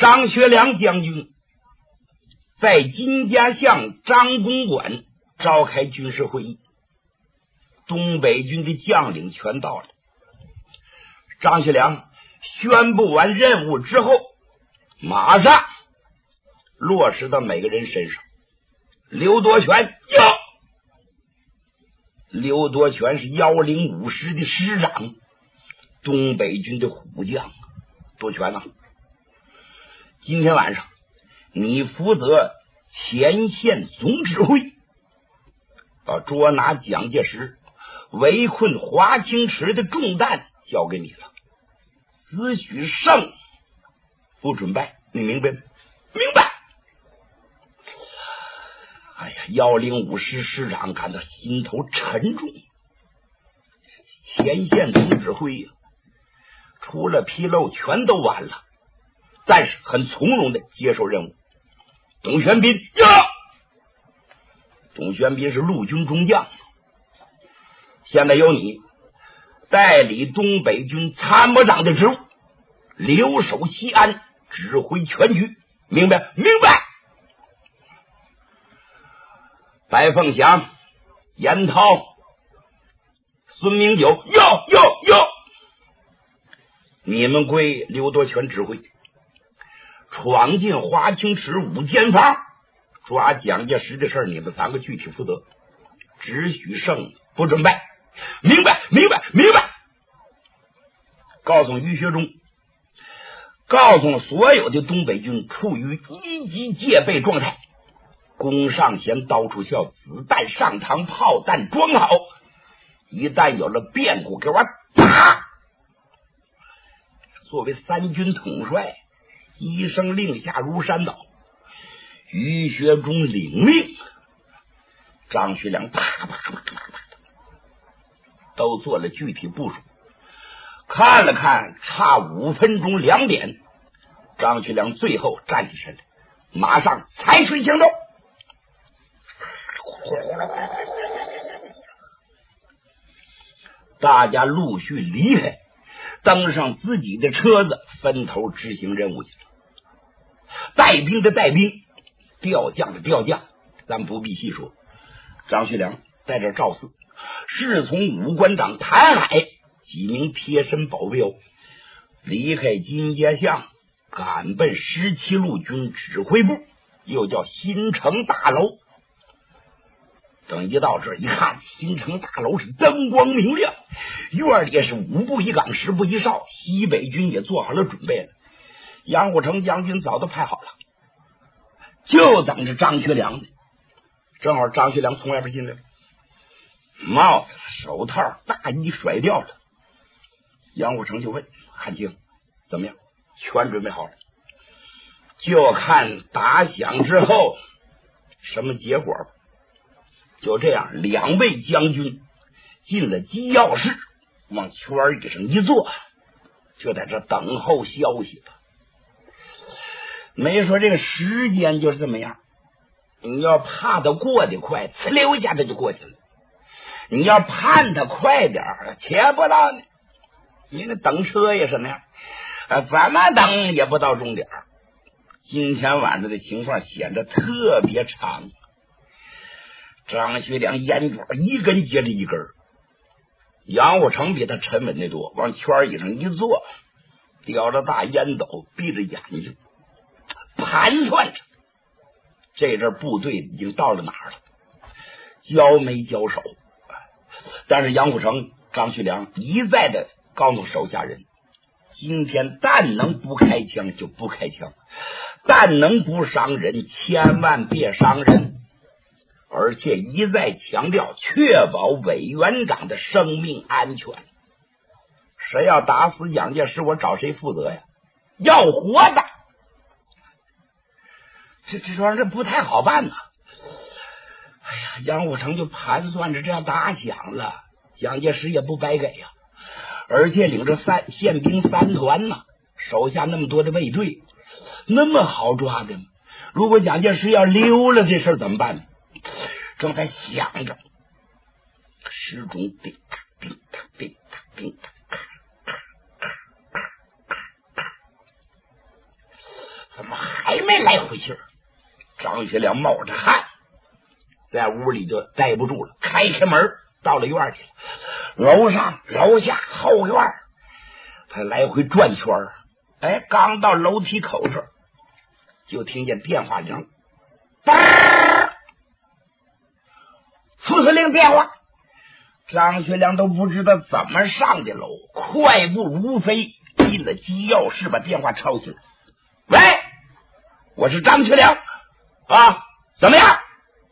张学良将军在金家巷张公馆召开军事会议，东北军的将领全到了。张学良宣布完任务之后，马上落实到每个人身上。刘多全刘多全是105师的师长，东北军的虎将。多全啊，今天晚上你负责前线总指挥，捉拿蒋介石、围困华清池的重担交给你了，只许胜不准败，你明白吗？明白。哎呀，105师师长感到心头沉重。前线总指挥呀，除了纰漏全都完了，但是很从容的接受任务。董玄彬董玄彬是陆军中将，现在由你代理东北军参谋长的职务，留守西安，指挥全局，明白？明白。白凤祥、严涛、孙明九，你们归刘多全指挥，闯进华清池5间房，抓蒋介石的事你们3个具体负责，只许胜不准败，明白？明白？明白。告诉于学忠，告诉所有的东北军处于积极戒备状态，弓上弦，刀出鞘，子弹上膛，炮弹装好，一旦有了变故，给我打！作为3军统帅，一声令下如山倒。于学忠领命，张学良啪都做了具体部署。看了看，差5分钟2点，张学良最后站起身来，马上采取行动。大家陆续离开，登上自己的车子，分头执行任务去了。带兵的带兵，调将的调将，咱不必细说。张学良带着赵四，侍从武官长谭海几名贴身保镖，离开金家巷，赶奔17路军指挥部，又叫新城大楼。等一到这一看，新城大楼是灯光明亮，院里是5步一岗10步一哨，西北军也做好了准备了。杨虎城将军早都派好了，就等着张学良呢。正好张学良从外边进来了，帽子、手套、大衣甩掉了。杨虎城就问汉卿怎么样，全准备好了，就看打响之后什么结果吧。就这样，2位将军进了机要室，往圈椅上一坐，就在这等候消息吧。没说这个时间就是这么样，你要怕他过得快，呲溜一下他就过去了；你要盼他快点且不到呢。你那等车也是那样，怎么等也不到终点。今天晚上的情况显得特别长。张学良烟卷一根接着一根，杨虎城比他沉稳得多，往圈椅上一坐，叼着大烟斗，闭着眼睛盘算着这阵部队已经到了哪儿了，交没交手。但是杨虎城、张学良一再的告诉手下人，今天但能不开枪就不开枪，但能不伤人千万别伤人，而且一再强调确保委员长的生命安全。谁要打死蒋介石，我找谁负责呀？要活的，这玩意儿不太好办呐。哎呀，杨虎城就盘算着这样打响了，蒋介石也不白给呀，而且领着宪兵3团呢，手下那么多的卫队，那么好抓的吗？如果蒋介石要溜了，这事儿怎么办呢？正在想着，时钟叮当叮当叮当叮当， 怎么还没来回信儿？张学良冒着汗在屋里就待不住了，开门到了院里了，楼上楼下后院他来回转圈儿。哎，刚到楼梯口这儿，就听见电话铃，副司令电话。张学良都不知道怎么上的楼，快步如飞进了机要室，把电话抄起来。喂，我是张学良啊，怎么样？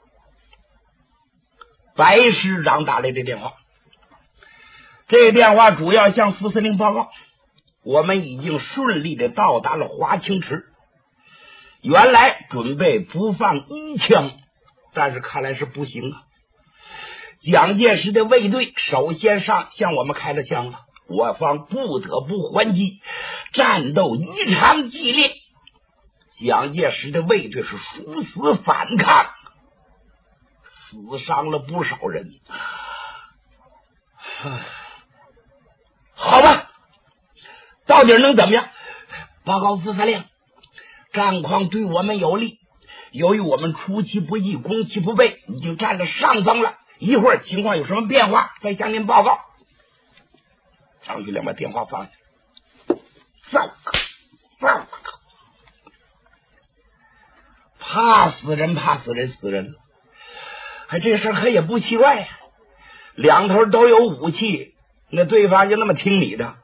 白师长打来的电话，这电话主要向副司令报告，我们已经顺利的到达了华清池，原来准备不放一枪，但是看来是不行啊。蒋介石的卫队首先向我们开了枪了，我方不得不还击，战斗异常激烈。蒋介石的卫队是殊死反抗，死伤了不少人。好吧，到底能怎么样？报告副司令，战况对我们有利，由于我们出其不意，攻其不备，已经占了上风了。一会儿情况有什么变化，再向您报告。张学良把电话放下，糟糕，怕死人，死人了。还这事可也不奇怪呀，两头都有武器，那对方就那么听你的。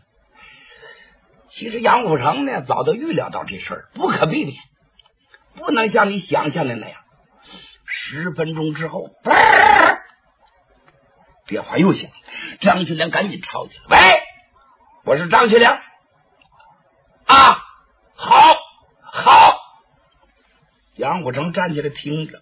其实杨虎城呢，早就预料到这事儿，不可避免，不能像你想象的那样。10分钟之后，电话又响，张学良赶紧抄起来。喂，我是张学良啊，好。杨虎城站起来听着，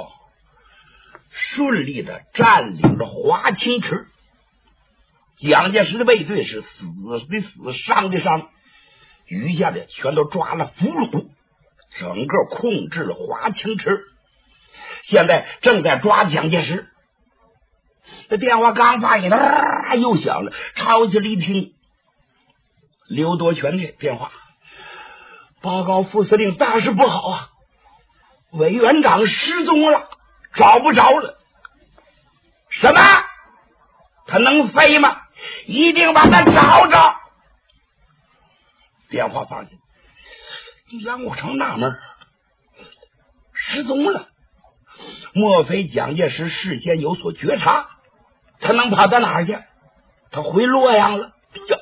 顺利的占领了华清池。蒋介石的卫队是死的死，伤的伤，余下的全都抓了俘虏，整个控制了华清池。现在正在抓蒋介石。这电话刚发现，又响了，抄起来一听，刘多全的电话。报告副司令，大事不好啊，委员长失踪了，找不着了。什么？他能飞吗？一定把他找着。电话放下，杨虎城纳闷，失踪了，莫非蒋介石事先有所觉察？他能跑到哪儿去？他回洛阳了。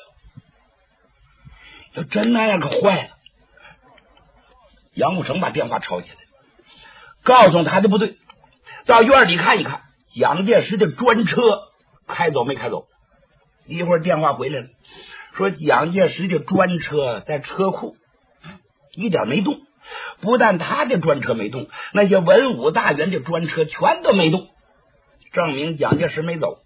要真那样可坏了。杨虎城把电话抄起来，告诉他的部队到院里看一看蒋介石的专车开走没开走。一会儿电话回来了，说蒋介石的专车在车库一点没动，不但他的专车没动，那些文武大员的专车全都没动，证明蒋介石没走。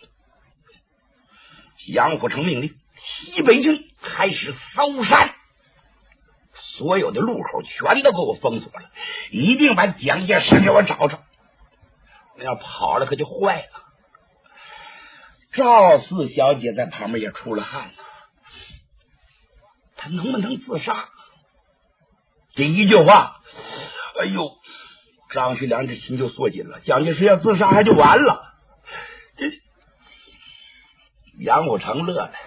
杨虎城命令西北军开始搜山，所有的路口全都给我封锁了，一定把蒋介石给我找着，要跑了可就坏了。赵四小姐在旁边也出了汗了，她能不能自杀？这一句话，哎呦，张学良这心就缩紧了。蒋介石要自杀还就完了。杨虎城乐了，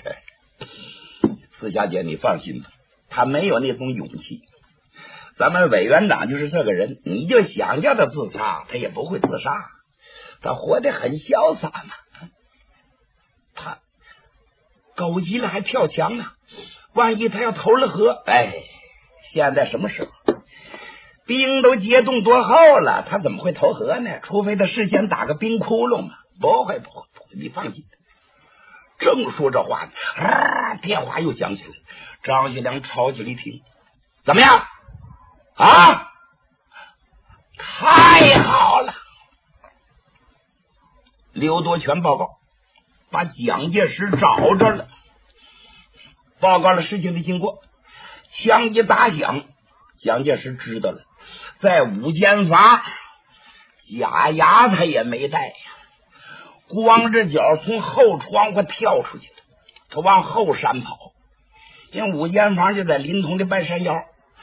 四小姐你放心吧，他没有那种勇气。咱们委员长就是这个人，你就想叫他自杀，他也不会自杀，他活得很潇洒嘛。他狗急了还跳墙呢，万一他要投了河，现在什么时候？冰都结冻多厚了，他怎么会投河呢？除非他事先打个冰窟窿嘛。不会，你放心。正说这话呢，电话又响起来。张学良抄起来一听，怎么样啊？太好了！刘多全报告，把蒋介石找着了，报告了事情的经过。枪一打响，蒋介石知道了，在五间房，假牙他也没带呀，光着脚从后窗户跳出去了，他往后山跑。因为五间房就在临潼的半山腰，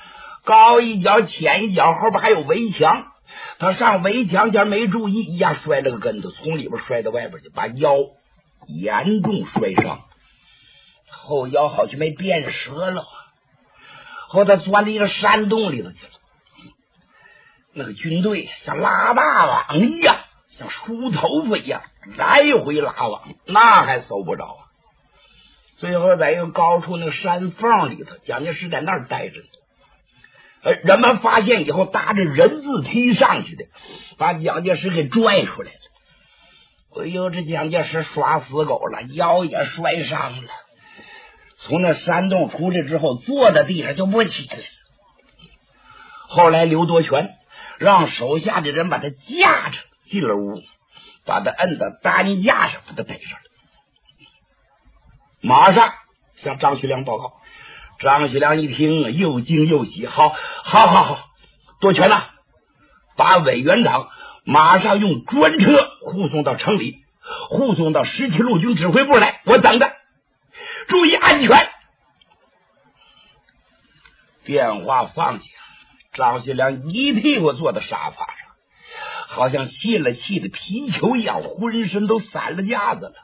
高一脚浅一脚，后边还有围墙。他上围墙前没注意，一下摔了个跟头，从里边摔到外边去，把腰严重摔伤，后腰好像没变折了。后他钻到一个山洞里头去了。那个军队像拉大网一样，像梳头发一样来回拉网，那还搜不着啊。最后在一个高处那个山缝里头，蒋介石在那儿待着呢。人们发现以后，搭着人字梯上去的，把蒋介石给拽出来了。哎呦，这蒋介石耍死狗了，腰也摔伤了。从那山洞出来之后，坐在地上就不起来了。后来刘多全让手下的人把他架着进了屋，把他摁到担架上，把他逮上了。马上向张学良报告。张学良一听又惊又喜，好，多全呐，把委员长马上用专车护送到城里，护送到17路军指挥部来，我等着，注意安全。电话放下，张学良一屁股坐在沙发上，好像泄了气的皮球一样，浑身都散了架子了。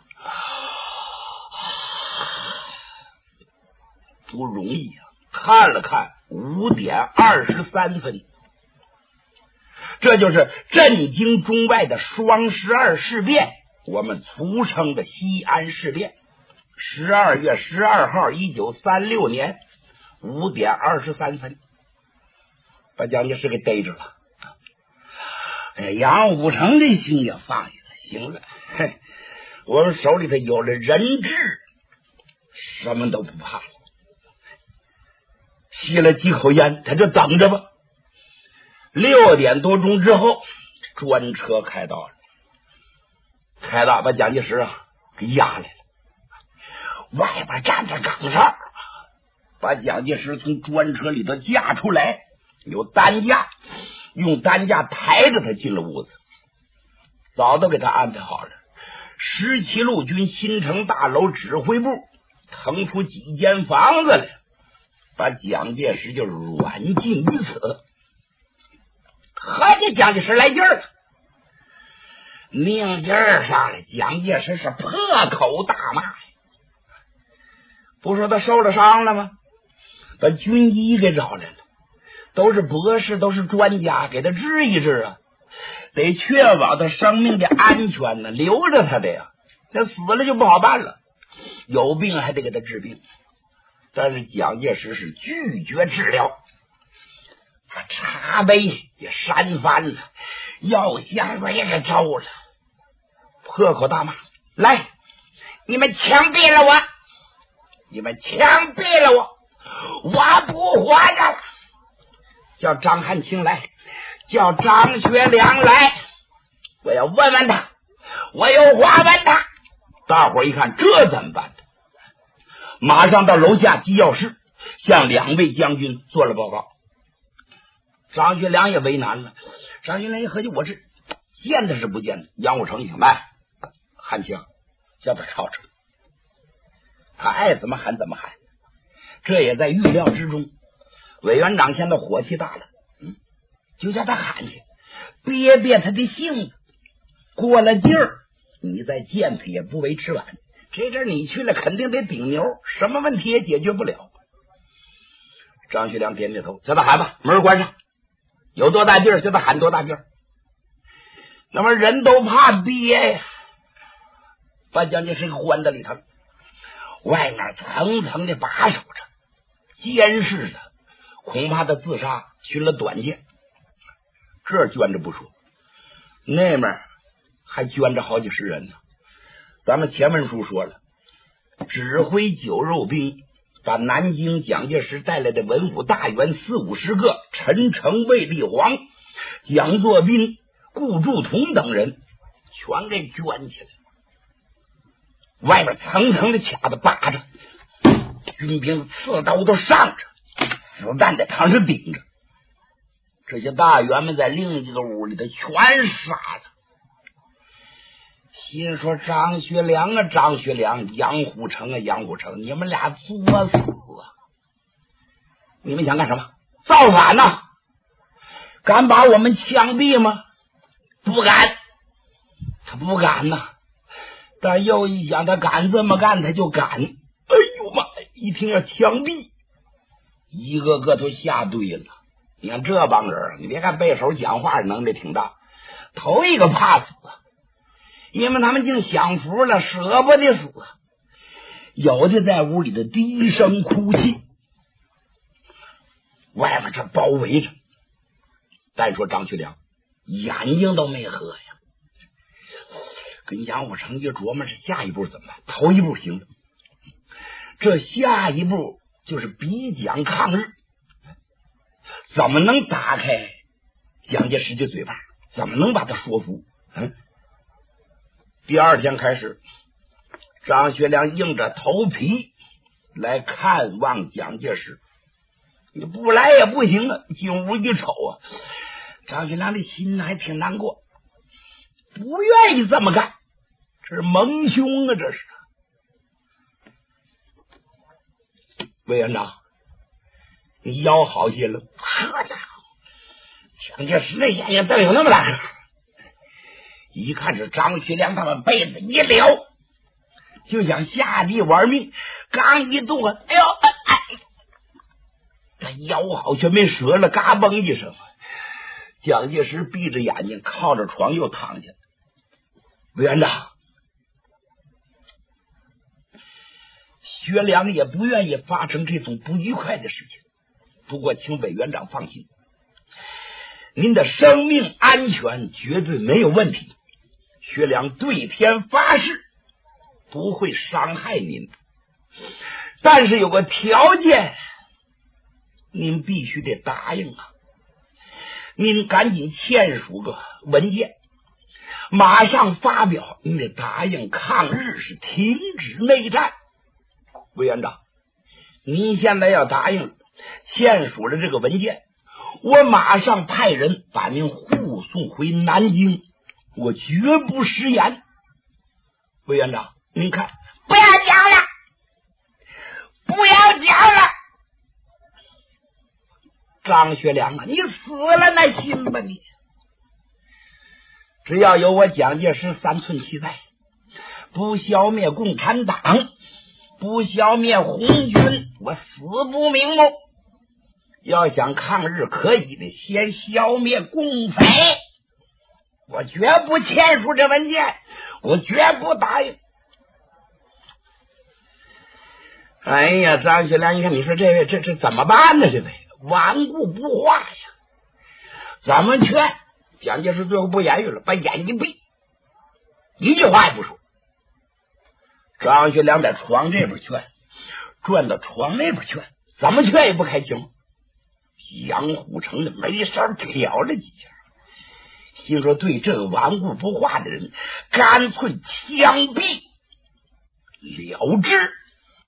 不容易啊！看了看5点23分，这就是震惊中外的双12事变，我们俗称的西安事变。12月12号1936年5点23分，把蒋介石给逮着了。杨虎城这心也放下了，行了，我们手里头有了人质，什么都不怕了。吸了几口烟，他就等着吧。6点多钟之后，专车开到了，把蒋介石给押来了。外边站着岗哨，把蒋介石从专车里头架出来，有担架，用担架抬着他进了屋子，早都给他安排好了。17路军新城大楼指挥部腾出几间房子来，把蒋介石就软禁于此。这蒋介石来劲儿了，命劲儿上来，蒋介石是破口大骂呀！不说他受了伤了吗？把军医给找来了，都是博士，都是专家，给他治一治啊，得确保他生命的安全呢，留着他的呀，他死了就不好办了，有病还得给他治病。但是蒋介石是拒绝治疗，把茶杯也扇翻了，药箱子也给抽了，破口大骂：来，你们枪毙了我，你们枪毙了我，我不活着了！叫张汉卿来，叫张学良来，我要问问他，我有话问他。大伙儿一看，这怎么办？马上到楼下机要室，向2位将军做了报告。张学良也为难了，张学良一合计，我这见他是不见他。杨虎城一听，来，汉卿叫他靠着，他爱怎么喊怎么喊，这也在预料之中。委员长现在火气大了，就叫他喊去，憋他的性子，过了劲儿，你再见他也不为迟晚。这阵你去了，肯定得顶牛，什么问题也解决不了。张学良点点头，叫他喊吧，门关上，有多大劲儿叫他喊多大劲儿。那么人都怕憋呀，把蒋介石关在里头，外面层层的把守着，监视着，恐怕他自杀寻了短见。这捐着不说，那面还捐着好几十人呢。咱们前文书说了，指挥酒肉兵把南京蒋介石带来的文武大员40-50个，陈诚、卫立煌、蒋作斌、顾祝同等人全给捐起来，外面层层的卡子扒着，军兵刺刀都上着，子弹在膛上顶着。这些大员们在另一个屋里头全傻了，心说张学良啊，张学良，杨虎城啊，杨虎城，你们俩作死啊！你们想干什么？ 造反呐！敢把我们枪毙吗？不敢，他不敢呐。但又一想，他敢这么干，他就敢。哎呦妈！一听要枪毙，一个个都吓对了。你看这帮人，你别看背手讲话能力挺大，头一个怕死，因为他们竟享福了，舍不得死。有的在屋里的低声哭泣，外面这包围着。单说张学良眼睛都没合呀，跟杨虎城一琢磨，这下一步怎么办？头一步行了，这下一步就是逼蒋抗日。怎么能打开蒋介石的嘴巴？怎么能把他说服？第二天开始，张学良硬着头皮来看望蒋介石，你不来也不行啊！进屋一瞅啊，张学良的心还挺难过，不愿意这么干，这是蒙凶啊！这是魏院长，你腰好些了？好家伙，蒋介石那眼睛瞪有那么大个，一看是张学良他们被子一撩，就想下地玩命，刚一动啊，哎呦，他腰好却没折了，嘎嘣一声，蒋介石闭着眼睛靠着床又躺下。委员长，学良也不愿意发生这种不愉快的事情，不过请委员长放心，您的生命安全绝对没有问题，学良对天发誓不会伤害您的，但是有个条件，您必须得答应啊！您赶紧签署个文件，马上发表，您得答应抗日是停止内战。委员长，您现在要答应签署了这个文件，我马上派人把您护送回南京，我绝不食言。委员长，您看，不要讲了，不要讲了。张学良啊，你死了那心吧你！只要有我蒋介石3寸气在，不消灭共产党，不消灭红军，我死不瞑目。要想抗日，可以的，先消灭共匪。我绝不签署这文件，我绝不答应。哎呀，张学良，你看，你说这位这怎么办呢？这位顽固不化呀，怎么劝？蒋介石最后不言语了，把眼睛闭，一句话也不说。张学良在床这边劝，转到床那边劝，怎么劝也不开情。杨虎城的没事挑了几下，心说对这个顽固不化的人，干脆枪毙了之。